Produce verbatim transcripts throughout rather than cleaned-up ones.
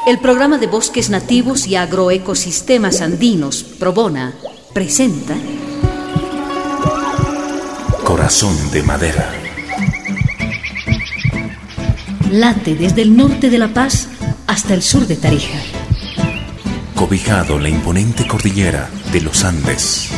El programa de bosques nativos y agroecosistemas andinos, Probona, presenta Corazón de Madera. Late desde el norte de La Paz hasta el sur de Tarija. Cobijado en la imponente cordillera de los Andes.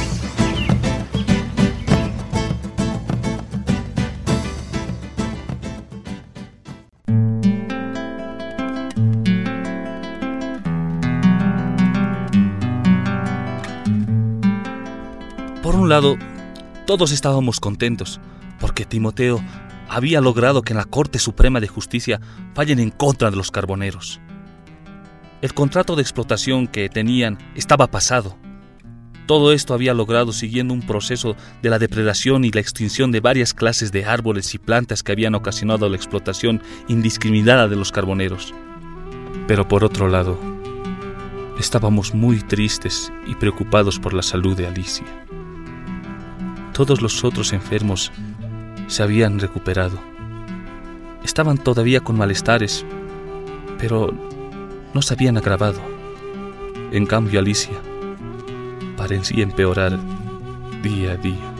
Por un lado, todos estábamos contentos, porque Timoteo había logrado que en la Corte Suprema de Justicia fallen en contra de los carboneros. El contrato de explotación que tenían estaba pasado. Todo esto había logrado siguiendo un proceso de la depredación y la extinción de varias clases de árboles y plantas que habían ocasionado la explotación indiscriminada de los carboneros. Pero por otro lado, estábamos muy tristes y preocupados por la salud de Alicia. Todos los otros enfermos se habían recuperado. Estaban todavía con malestares, pero no se habían agravado. En cambio, Alicia parecía empeorar día a día.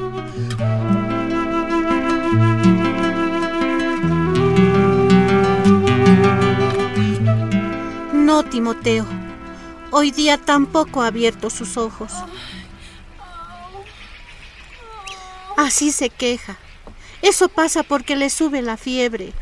No, Timoteo. Hoy día tampoco ha abierto sus ojos. Así se queja. Eso pasa porque le sube la fiebre.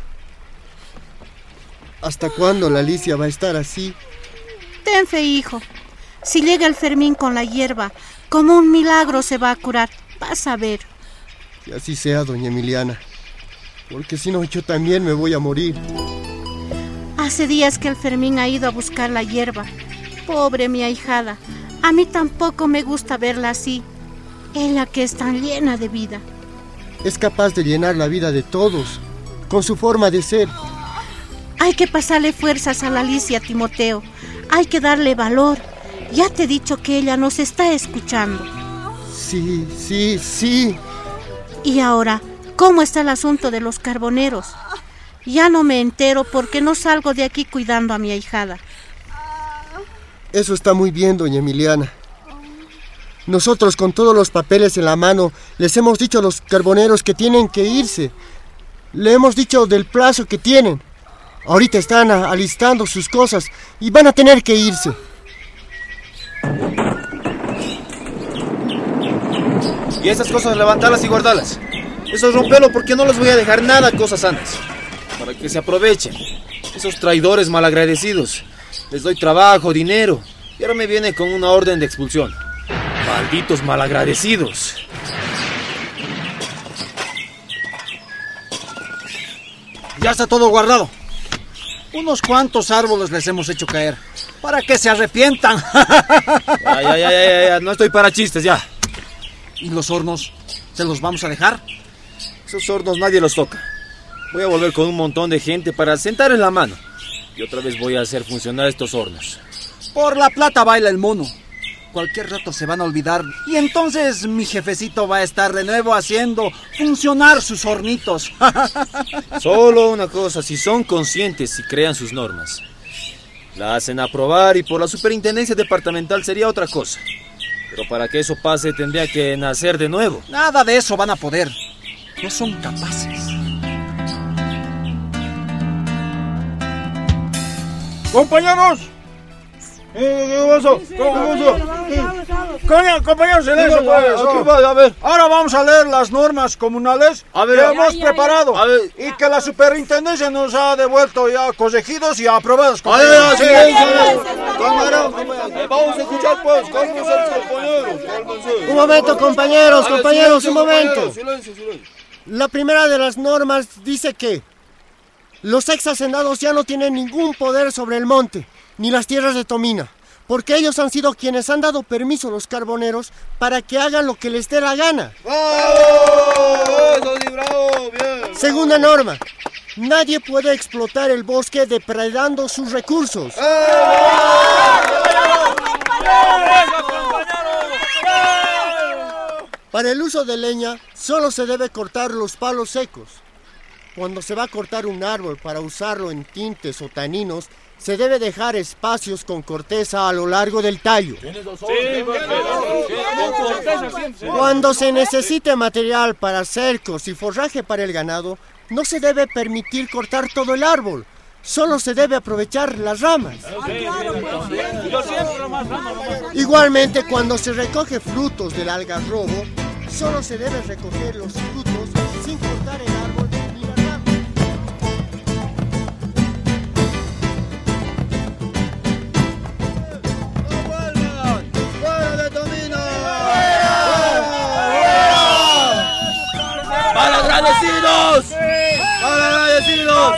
¿Hasta cuándo la Alicia va a estar así? Ten fe, hijo. Si llega el Fermín con la hierba, como un milagro se va a curar. Vas a ver. Que así sea, doña Emiliana. Porque si no, yo también me voy a morir. Hace días que el Fermín ha ido a buscar la hierba. Pobre mi ahijada. A mí tampoco me gusta verla así. Ella que es tan llena de vida. Es capaz de llenar la vida de todos, con su forma de ser. Hay que pasarle fuerzas a la Alicia, Timoteo. Hay que darle valor. Ya te he dicho que ella nos está escuchando. Sí, sí, sí. Y ahora, ¿cómo está el asunto de los carboneros? Ya no me entero porque no salgo de aquí cuidando a mi ahijada. Eso está muy bien, doña Emiliana. Nosotros, con todos los papeles en la mano, les hemos dicho a los carboneros que tienen que irse. Le hemos dicho del plazo que tienen. Ahorita están alistando sus cosas y van a tener que irse. Y esas cosas levantarlas y guardarlas. Eso rompelo porque no les voy a dejar nada cosas sanas. Para que se aprovechen. Esos traidores malagradecidos. Les doy trabajo, dinero. Y ahora me viene con una orden de expulsión. Malditos malagradecidos. Ya está todo guardado. Unos cuantos árboles les hemos hecho caer, para que se arrepientan. Ya, ya, ya, ya, ya, no estoy para chistes, ya. ¿Y los hornos? ¿Se los vamos a dejar? Esos hornos nadie los toca. Voy a volver con un montón de gente para sentar en la mano. Y otra vez voy a hacer funcionar estos hornos. Por la plata baila el mono. Cualquier rato se van a olvidar y entonces mi jefecito va a estar de nuevo haciendo funcionar sus hornitos. Solo una cosa, si son conscientes y crean sus normas. La hacen aprobar y por la superintendencia departamental sería otra cosa. Pero para que eso pase tendría que nacer de nuevo. Nada de eso van a poder. No son capaces. ¡Compañeros! ¿Qué pasó? ¿Cómo pasó? Coño, compañeros, silencio, pues. A ver. Ahora vamos a leer las normas comunales a ver, que ya, hemos ya, preparado ya. A ver. y que la superintendencia nos ha devuelto ya corregidos y aprobados. A ver, silencio. Vamos a escuchar, pues. Cálmense, compañeros. Cálmense. Un momento, compañeros, A ver, compañeros, silencio, un momento. compañeros, Silencio, silencio. La primera de las normas dice que los ex hacendados ya no tienen ningún poder sobre el monte, ni las tierras de Tomina, porque ellos han sido quienes han dado permiso a los carboneros para que hagan lo que les dé la gana. ¡Bravo! ¡Eso sí, bravo! ¡Bien! Segunda norma, nadie puede explotar el bosque depredando sus recursos. Para el uso de leña, solo se debe cortar los palos secos. Cuando se va a cortar un árbol para usarlo en tintes o taninos, se debe dejar espacios con corteza a lo largo del tallo. Cuando se necesite material para cercos y forraje para el ganado, no se debe permitir cortar todo el árbol. Solo se debe aprovechar las ramas. Igualmente, cuando se recoge frutos del algarrobo, solo se debe recoger los frutos sin cortar el árbol ni las ramas. ¡Malagradecidos! ¡Malagradecidos!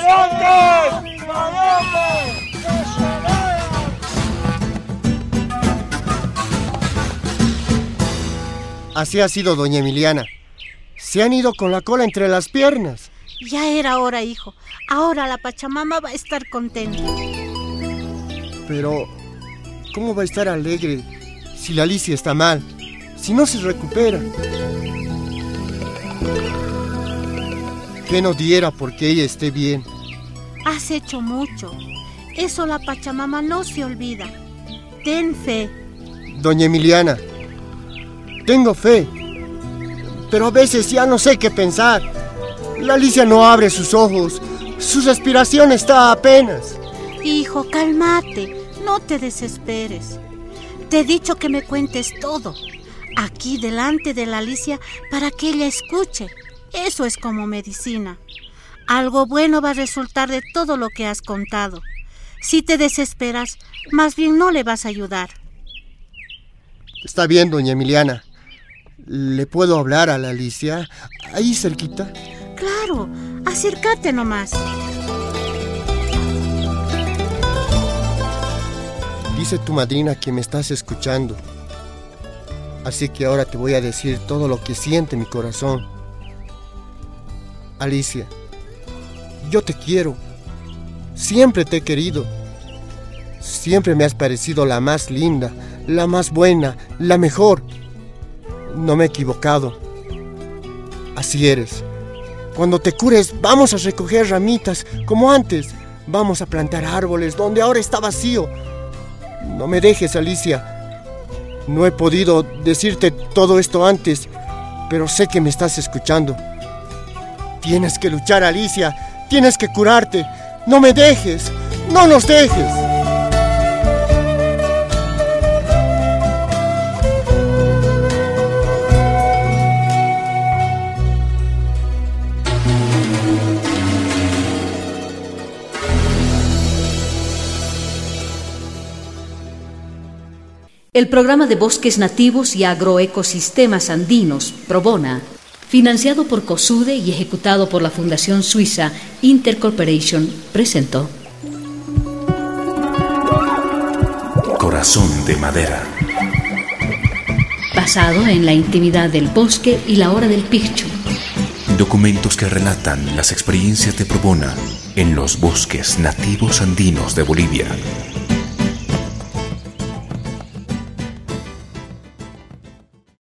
Así ha sido, doña Emiliana. Se han ido con la cola entre las piernas. Ya era hora, hijo. Ahora la Pachamama va a estar contenta. Pero, ¿cómo va a estar alegre si la Alicia está mal? Si no se recupera. ¿Qué no diera porque ella esté bien? Has hecho mucho. Eso la Pachamama no se olvida. Ten fe. Doña Emiliana, tengo fe, pero a veces ya no sé qué pensar. La Alicia no abre sus ojos, su respiración está apenas. Hijo, cálmate, no te desesperes. Te he dicho que me cuentes todo, aquí delante de la Alicia, para que ella escuche. Eso es como medicina. Algo bueno va a resultar de todo lo que has contado. Si te desesperas, más bien no le vas a ayudar. Está bien, doña Emiliana. ¿Le puedo hablar a la Alicia? ¿Ahí cerquita? Claro, acércate nomás. Dice tu madrina que me estás escuchando. Así que ahora te voy a decir todo lo que siente mi corazón. Alicia, yo te quiero. Siempre te he querido. Siempre me has parecido la más linda, la más buena, la mejor. No me he equivocado. Así eres. Cuando te cures, vamos a recoger ramitas, como antes. Vamos a plantar árboles donde ahora está vacío. No me dejes, Alicia. No he podido decirte todo esto antes, pero sé que me estás escuchando. Tienes que luchar, Alicia. Tienes que curarte. No me dejes. No nos dejes. El programa de bosques nativos y agroecosistemas andinos, Probona, financiado por COSUDE y ejecutado por la Fundación Suiza Intercorporation, presentó Corazón de Madera. Basado en la intimidad del bosque y la hora del picho. Documentos que relatan las experiencias de Probona en los bosques nativos andinos de Bolivia.